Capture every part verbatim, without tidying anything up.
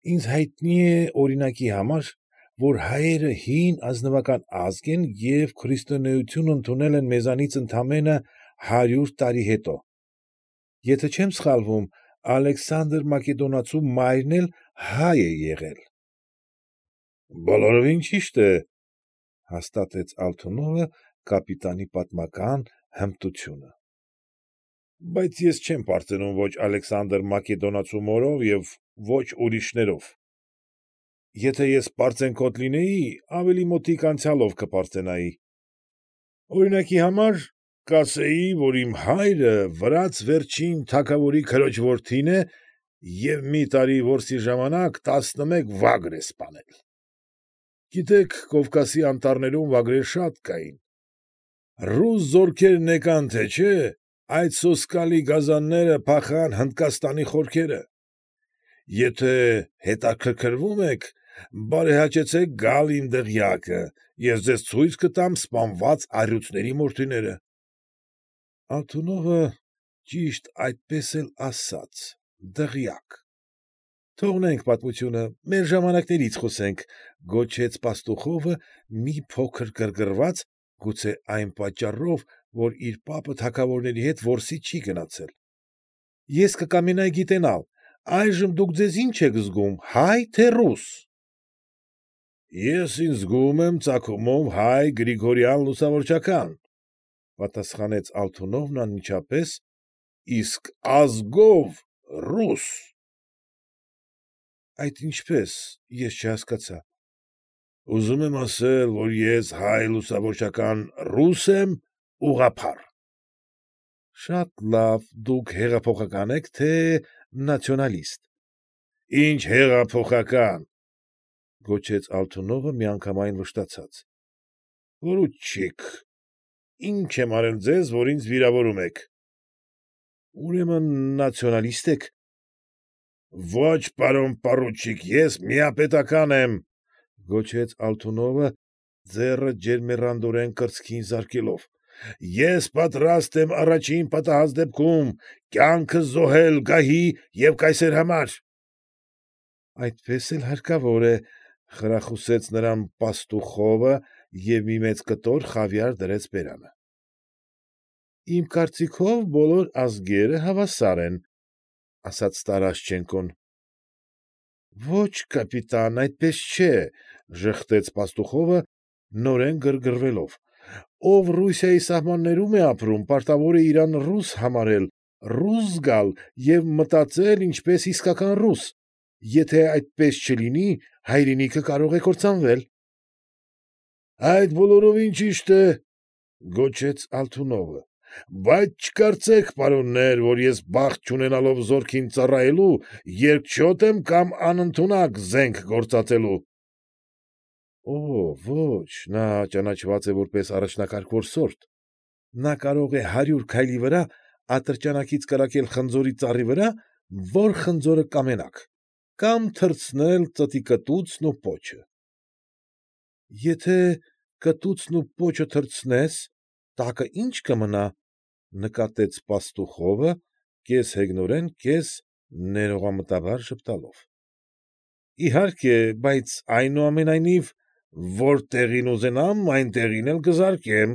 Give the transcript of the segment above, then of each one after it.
Ինձ հայտնի է օրինակի համար, որ հայերը հին ազնվական ազգ են և քրիստոնեություն ընդունել են մեզանից ընդամենը հարյուր տարի հետո. եթե չեմ սխալվում, Ալեքսանդր Մակեդոնացու մայրն էլ հայ է եղել։ ֊ Բոլորովին ճիշտ է,֊ հաստատեց Ալթունովը կապիտանի պատմական հմտությունը,֊ բայց ես չեմ պարծենում ո՛չ Ալեքսանդր Մակեդոնացու մորով և ո՛չ ուրիշներով. եթե ես պարծենկոտ լինեի, ավելի մոտիկ անցյալով կպարծենայի։ Օրինակի համար, կասեի, որ իմ հայրը վրաց վերջին թագավորի քրոջ որդին է և մի տարի որսի ժամանակ տասնմեկ վագր է սպանել։ Գիտեք, Կովկասի անտառներում վագրեր շատ կային։ Ռուս զորքերն եկան թե չէ, այդ սոսկալի գազանները փախան Հնդկաստանի խորքերը։ Եթե հետաքրքրվում եք, բարեհաճեցեք գալ իմ դղյակը, ես ձեզ ցույց կտամ սպանված առյուծների մորթիները։ Ալթունովը ճիշտ այդպես էլ ասաց, դղյակ։ ֊ Թողնենք պատմությունը, մեր ժամանակներից խոսենք,֊ գոչեց Պաստուխովը մի փոքր գրգռված, գուցե այն պատճառով, որ իր պապը թագավորների հետ որսի չի գնացել,֊ ես կկամենայի գիտենալ, այժմ դուք ձեզ ի՞նչ եք զգում, հայ, թե ռուս։ ֊ Ես ինձ զգում եմ ծագումով հայ Գրիգորյան լուսավորչական,֊ պատասխանեց Ալթունովն անմիջապես,֊ իսկ ազգով ռուս։ ֊ Այդ ինչպե՞ս, ես չհասկացա։ ֊ Ուզում եմ ասել, որ ես հայ լուսավորչական ռուս եմ, ուղղափառ։ ֊ Շատ լավ, դուք հեղափոխակա՞ն եք, թե՞ նացիոնալիստ։ ֊ Ի՛նչ հեղափոխական,֊ գոչեց Ալթունովը միանգամայն վշտացած,֊ պորուչիկ, ի՞նչ եմ արել ձեզ, որ ինձ վիրավորում եք։ ֊ Ուրեմն նացիոնալիստ եք։ ֊ Ո՛չ, պարոն պորուչիկ, ես միապետական եմ,֊ գոչեց Ալթունովը, ձեռը ջերմեռանդորեն կրծքին զարկելով,֊ ես պատրաստ եմ առաջին պատահած դեպքում կյանքս զոհել գահի և կայսեր համար։ ֊ Այդպես էլ հարկավոր է,֊ խրախուսեց նրան Պաստուխովը և մի մեծ կտոր խավիար դրեց բերանը։ ֊ Իմ կարծիքով բոլոր ազգերը հավասար են,֊ ասաց Տարաշչենկոն։ ֊ Ո՛չ, կապիտան, այդպես չէ,֊ ժխտեց Պաստուխովը, նորեն գրգռվելով,֊ ով Ռուսիայի սահմաններում է ապրում, պարտավոր է իրան ռուս համարել, ռուս զգալ և մտածել ինչպես իսկական ռուս, եթե այդպես չլինի, հայրենիքը կարող է կործանվել։ ֊ Այդ բոլորովին ճիշտ է,֊ գոչեց Ալթունովը,֊ բայց չկարծեք, պարոններ, որ ես բախտ չունենալով զորքին ծառայելու, երկչոտ եմ կամ անընդունակ զենք գործածելու։ ֊ Օօ՜, ո՛չ, նա ճանաչված է որպես առաջնակարգ որսորդ, նա կարող է հարյուր քայլի վրա ատրճանակից կրակել խնձորի ծառի վրա, որ խնձորը կամենաք, կամ թռցնել ծտի կտուցն ու պոչը։ ֊ Եթե կտուցն ու պոչը թռցնես, տակը ի՞նչ կմնա,֊ նկատեց Պաստուխովը, կես֊հեգնորեն, կես֊ներողամտաբար ժպտալով։ ֊ Իհարկե, բայց այնուամենայնիվ, որ տեղին ուզենամ, այնտեղին էլ կզարկեմ։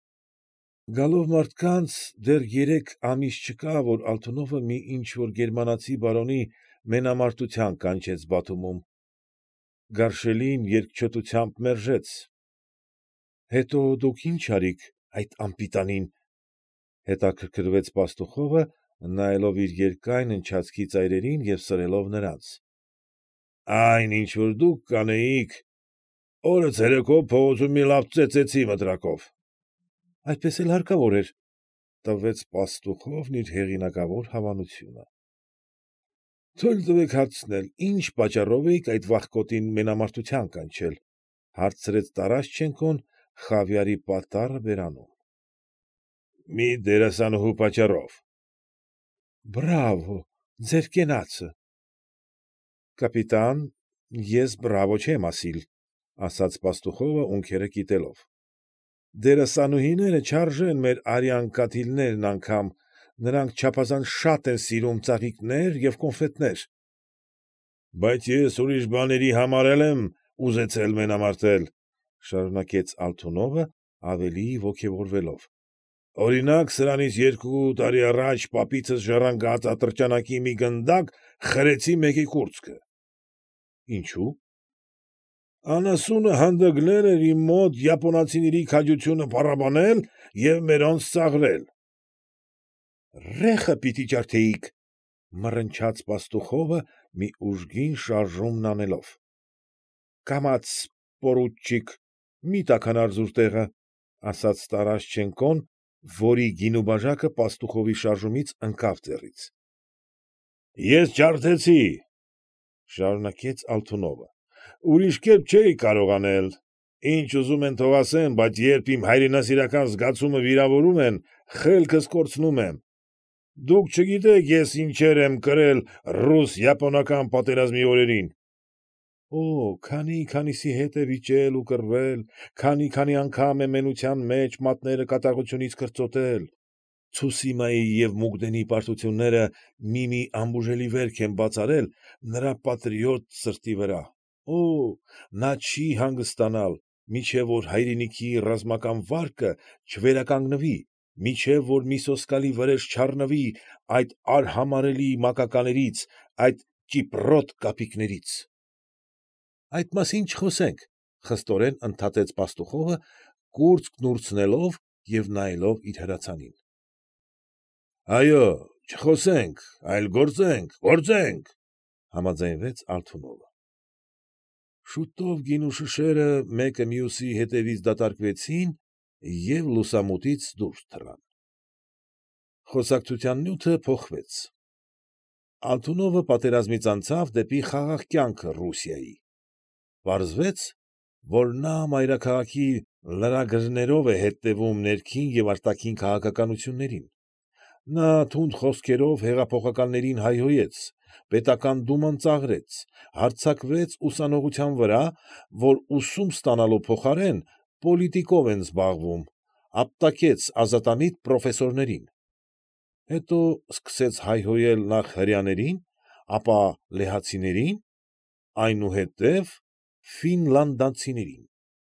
Գալով մարդկանց, դեռ երեք ամիս չկա, որ Ալթունովը մի ինչ֊որ գերմանացի բարոնի մենամարտության կանչեց Բաթումում։ Գարշելին երկչոտությամբ մերժեց։ ֊ Հետո դուք ի՞նչ արիք այդ անպիտանին,֊ հետաքրքրվեց Պաստուխովը, նայելով իր երկայն ընչացքի ծայրերին և սրելով նրանց։ ֊ Այն, ինչ որ դուք կանեիք, օրը ցերեկով փողոցում մի լավ ծեծեցի մտրակով։ ֊ Այդպես էլ հարկավոր էր,֊ տվեց Պաստուխովն իր հեղինակավոր հավանությունը։ ֊ Թույլ տվեք հարցնել, ի՞նչ պատճառով էիք այդ վախկոտին մենամարտության կանչել,֊ հարցրեց Տարաշչենկոն խավիարի պատառը բերանով։ ֊ Մի դերասանուհու պատճառով։ ֊ Բրավո, ձեր կենացը։ ֊ Կապիտան, ես բրավո չեմ ասիլ,֊ ասաց Պաստուխովը ունքերը կիտելով,֊ դերասանուհիները չարժեն մեր արյան կաթիլներն անգամ, նրանք չափազանց շատ են սիրում ծաղիկներ և կոնֆետներ։ Բայց ես ուրիշ բաների համար էլ եմ ուզեցել մենամարտել, ֊ շարունակեց Ալթունովը, ավելի ոգևորվելով, ֊ օրինակ, սրանից երկու տարի առաջ պապիցս ժառանգած ատրճանակի մի գնդակ խրեցի մեկի կուրծքը։ ֊ Ինչո՞ւ։ ֊ Անասունը հանդգնել էր իմ մոտ յապոնացիների քաջությունը փառաբանել և մերոնց ծաղրել։ ֊ Ռեխը պիտի ջարդեիք, ֊ մռնչաց Պաստուխովը, մի ուժգին շարժումն անելով։ ֊ Կամաց, պորուչիկ, մի՛ տաքանար զուր տեղը, ֊ ասաց Տարաշչենկոն, որի գինու բաժակը Պաստուխովի շարժումից ընկավ ձեռքից։ ֊ Ես ջարդեցի, ֊ շարունակեց Ալթունովը, ֊ ուրիշ կերպ չէի կարող անել, ինչ ուզում են թող ասեն, բայց երբ իմ հայրենասիրական զգացումը վիրավորում են, խելքս կորցնում եմ։ Դուք չգիտեք ես ինչեր եմ կրել ռուս֊յապոնական պատերազմի օրերին։ Օօ, քանի՜֊քանիսի հետ է վիճել ու կռվել, քանի՜֊քանի անգամ է մենության մեջ մատները կատաղությունից կրծոտել, Ցուսիմայի և Մուկդենի պարտությունները մի֊մի անբուժելի վերք են բաց արել նրա պատրիոտ սրտի վրա, օօ, նա չի հանգստանալ, մինչև որ հայրենիքի ռազմական վարկը չվերականգնվի, մինչև որ մի սոսկալի վրեժ չառնվի այդ արհամարհելի մակակներից, այդ ճիպռոտ կապիկներից։ ֊ Այդ մասին չխոսենք, ֊ խստորեն ընդհատեց Պաստուխովը, կուրծքն ուրցնելով և նայելով իր հրացանին։ ֊ Այո՛, չխոսենք, այլ գործենք, գործենք, ֊ համաձայնվեց Ալթունովը։ Շուտով գինու շշերը մեկը մյուսի հետևից դատարկվեցին և լուսամուտից դուրս թռան։ Խոսակցության նյութը փոխվեց. Ալթունովը պատերազմից անցավ դեպի խաղաղ կյանքը Ռուսիայի։ Պարզվեց, որ նա մայրաքաղաքի լրագրներով է հետևում ներքին և արտաքին քաղաքականություններին։ Նա թունդ խոսքերով հեղափոխականներին հայհոյեց, պետական դուման ծաղրեց, հարձակվեց ուսանողության վրա, որ ուսում ստանալու փոխարեն պոլիտիկով են զբաղվում, ապտակեց ազատամիտ պրոֆեսորներին։ Հետո սկսեց հայհոյել նախ հրեաներին, ապա լեհացիներին, այնուհետև ֆինլանդացիներին։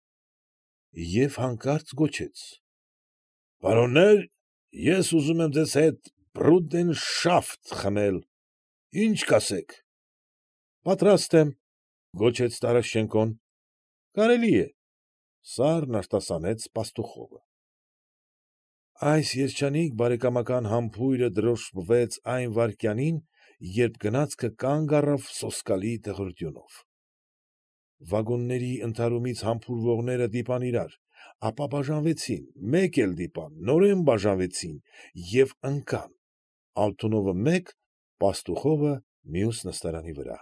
Եվ հանկարծ գոչեց. ֊ Պարոննե՛ր, ես ուզում եմ ձեզ հետ բռուտենշաֆթ խմել, ի՞նչ կասեք։ ֊ Պատրաստ եմ, ֊ գոչեց Տարաշչենկոն։ ֊ Կարելի է, ֊ սառն արտասանեց Պաստուխովը։ Այս երջանիկ բարեկամական համբույրը դրոշմվեց այն վայրկյանին, երբ գնացքը կանգ առավ սոսկալի դղրդյունով։ Վագոնների ընդհարումից համբուրվողները դիպան իրար, ապա բաժանվեցին, մեկ էլ դիպան, նորեն բաժանվեցին և ընկան, Ալթունովը մեկ, Պաստուխովը մյուս նստարանի վրա։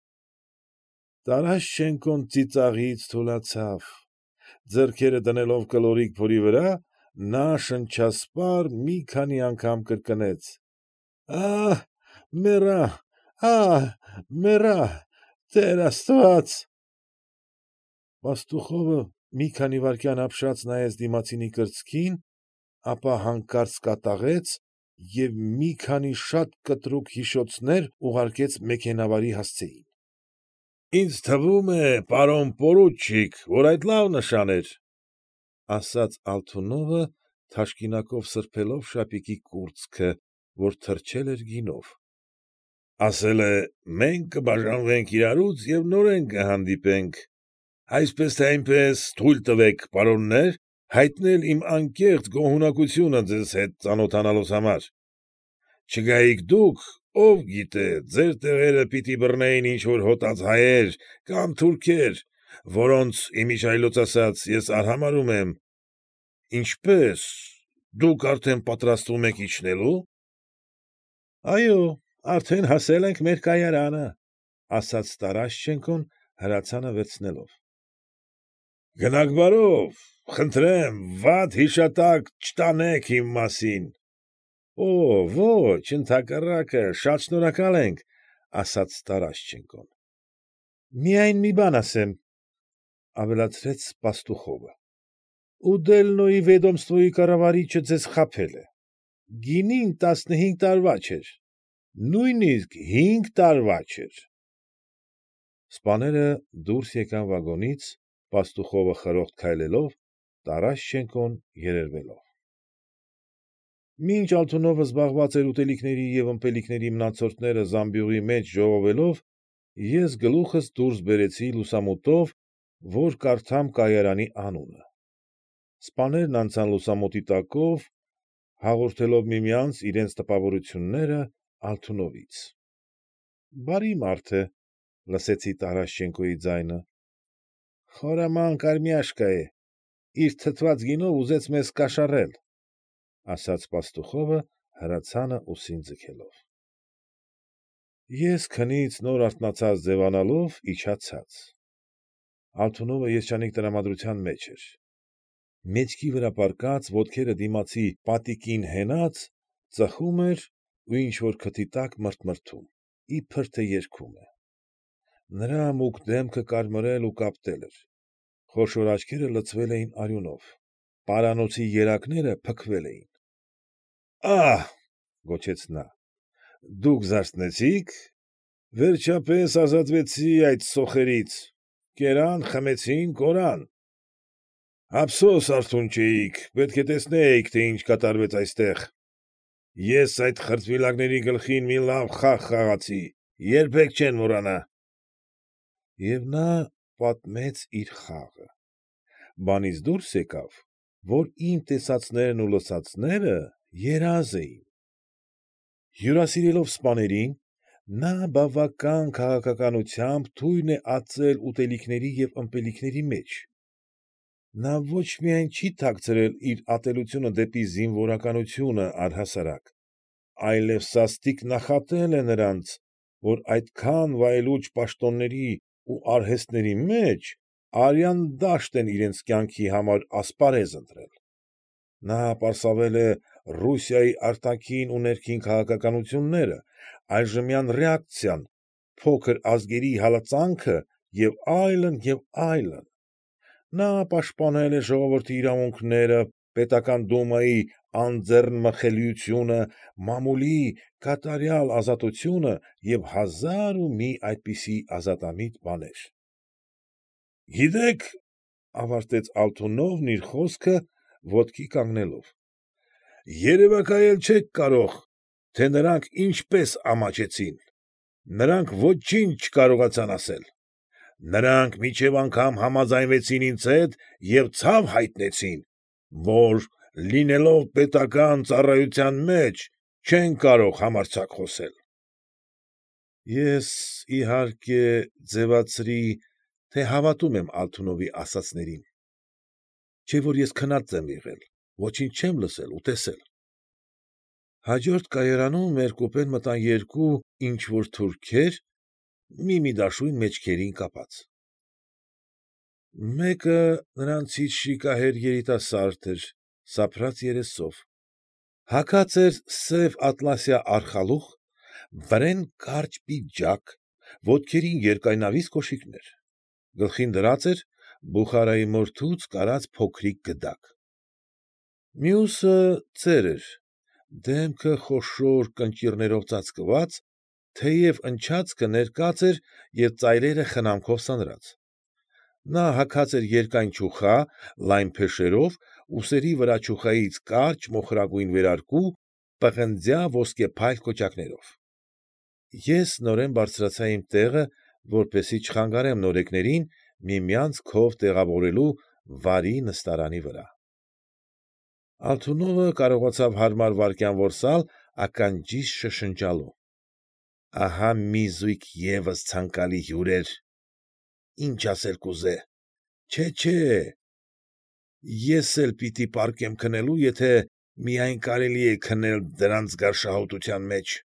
Տարաշչենկոն ծիծաղից թուլացավ, ձեռքերը դնելով կլորիկ փորի վրա, նա շնչասպառ մի քանի անգամ կրկնեց. ֊ Ա՛հ, մեռա, ա՛հ, մեռա, տեր աստված… Պաստուխովը մի քանի վայրկյան ապշած նայեց դիմացինի կրծքին, ապա հանկարծ կատաղեց և մի քանի շատ կտրուկ հիշոցներ ուղարկեց մեքենավարի հասցեին։ ֊ Ինձ թվում է, պարոն պորուչիկ, որ այդ լավ նշան էր, ֊ ասաց Ալթունովը, թաշկինակով սրբելով շապիկի կուրծքը, որ թրջել էր գինով։ ֊ Ասել է, մենք կբաժանվենք իրարուց և նորեն կհանդիպենք, այսպես թե այնպես թույլ տվեք, պարոննե՛ր, հայտնել իմ անկեղծ գոհունակությունը ձեզ հետ ծանոթանալուս համար։ Չգայիք դուք, ով գիտե, ձեր տեղերը պիտի բռնեին ինչ֊որ հոտած հայեր կամ թուրքեր, որոնց, իմիջիայլոց ասած, ես արհամարհում եմ։ ֊ Ինչպե՞ս, դուք արդեն պատրաստվում եք իջնելո՞ւ։ ֊ Այո, արդեն հասել ենք մեր կայարանը, ֊ ասաց Տարաշչենկոն, հրացանը վերցնելով։ ֊ Գնացեք բարով, խնդրեմ, վատ հիշատակ չտանեք իմ մասին։ ֊ Օօ, ոչ, ընդհակառակը, շատ շնորհակալ ենք, ֊ ասաց Տարաշչենկոն։ ֊ Միայն մի բան ասեմ, ֊ ավելացրեց Պաստուխովը, ֊ Ուդելնոյի Վեդոմստվոյի կառավարիչը ձեզ խաբել է, գինին տասնհինգ տարվա չէր, նույնիսկ հինգ տարվա չէր։ Սպաները դուրս եկան վագոնից, Պաստուխովը խրոխտ քայլելով, Տարաշչենկոն երերվելով։ Մինչ Ալթունովը զբաղված էր ուտելիքների և ըմպելիքների մնացորդները զամբյուղի մեջ ժողովելով, ես գլուխս դուրս բերեցի լուսամուտով, որ կարդամ կայարանի անունը։ Սպաներն անցան լուսամուտի տակով, հաղորդելով միմյանց իրենց տպավորությունները Ալթունովից։ ֊ Բարի մարդ է,֊ լսեցի Տարաշչենկոյի ձայնը։ ֊ Խորամանկ արմյաշկա է, իր թթված գինով ուզեց մեզ կաշառել,֊ ասաց Պաստուխովը, հրացանը ուսին ձգելով։ Ես քնից նոր արթնացած ձևանալով իջա ցած։ Ալթունովը երջանիկ տրամադրության մեջ էր։ Մեջքի վրա պառկած, ոտքերը դիմացի պատիկին հենած, ծխում էր ու ինչ֊որ քթի տակ մրթմրթում, իբր թե երգում է։ Նրա մուգ դեմքը կարմրել ու կապտել էր, խոշոր աչքերը լցվել էին արյունով, պարանոցի երակները փքվել էին։ ֊ Ա՛հ,֊ գոչեց նա,֊ դուք զարթնեցի՞ք, վերջապես ազատվեցի այդ սոխերից, կերան, խմեցին, կորան։ Ափսոս արթուն չէիք, պետք է տեսնեիք, թե ինչ կատարվեց այստեղ։ Ես այդ խրտվիլակների գլխին մի լավ խաղ խաղացի, երբեք չեն մոռանա։ Եվ նա պատմեց իր խաղը։ Բանից դուրս եկավ, որ իմ տեսածներն ու լսածները երազ էին։ Հյուրասիրելով սպաներին, նա բավական քաղաքականությամբ թույն է ածել ուտելիքների և ըմպելիքների մեջ։ Նա ոչ միայն չի թաքցրել իր ատելությունը դեպի զինվորականությունը առհասարակ, այլև սաստիկ նախատել է նրանց, որ այդքան վայելուչ պաշտոնների ու արհեստների մեջ արյան դաշտ են իրենց կյանքի համար ասպարեզ ընտրել։ Նա պարսավել է Ռուսիայի արտաքին ու ներքին քաղաքականությունները, այժմյան ռեակցիան, փոքր ազգերի հալածանքը և այլն, և այլն։ Նա պաշտպանել է ժողովրդի իրավունքները, պետական դումայի անձեռնմխելիությունը, մամուլի կատարյալ ազատությունը և հազար ու մի այդպիսի ազատամիտ բաներ։ ֊ Գիտեք,֊ ավարտեց Ալթունովն իր խոսքը, ոտքի կանգնելով,֊ երևակայել չեք կարող, թե նրանք ինչպես ամաչեցին, նրանք ոչինչ չկարողացան ասել։ Նրանք մինչև անգամ համաձայնվեցին ինձ հետ և ցավ հայտնեցին, որ, լինելով պետական ծառայության մեջ, չեն կարող համարձակ խոսել։ Ես, իհարկե, ձևացրի, թե հավատում եմ Ալթունովի ասածներին, չէ՞ որ ես քնած եմ եղել, ոչինչ չեմ լսել ու տեսել։ Հաջորդ կայարանում մեր կուպեն մտան երկու ինչ֊որ թուրքեր, մի֊մի դաշույն մեջքներին կապած։ Մեկը նրանցից շիկահեր երիտասարդ էր, սափրած երեսով, հագած էր սև ատլասյա արխալուղ, վրեն կարճ պիջակ, ոտքերին երկայնավիզ կոշիկներ, գլխին դրած էր Բուխարայի մորթուց կարած փոքրիկ գդակ։ Մյուսը ծեր էր, դեմքը խոշոր կնճիռներով ծածկված, թեև ընչացքը ներկած էր և ծայրերը խնամքով սանրած։ Նա հագած էր երկայն չուխա, լայն փեշերով, ուսերի վրա չուխայից կարճ մոխրագույն վերարկու, պղնձյա ոսկեփայլ կոճակներով։ Ես նորեն բարձրացա իմ տեղը, որպեսզի չխանգարեմ նորեկներին միմյանց քով տեղավորվելու վարի նստարանի վրա։ Ալթունովը կարողացավ հարմար վայրկյան որսալ ականջիս շշնջալու. ֊ Ահա մի զույգ ևս ցանկալի հյուրեր, ինչ ասել կուզե, չէ՛, չէ՛, ես էլ պիտի պառկեմ քնելու, եթե միայն կարելի է քնել դրանց գարշահոտության մեջ։